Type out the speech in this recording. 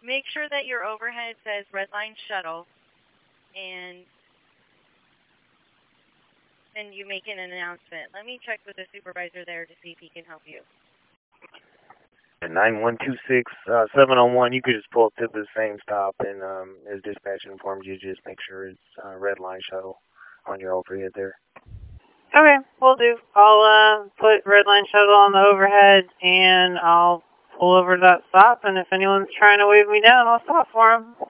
make sure that your overhead says Red Line Shuttle, and you make an announcement. Let me check with the supervisor there to see if he can help you. 9126 701, you could just pull up to the same stop, and as dispatch informed you, just make sure it's Red Line Shuttle on your overhead there. Okay, will do. I'll put Red Line Shuttle on the overhead, and I'll pull over to that stop, and if anyone's trying to wave me down, I'll stop for them.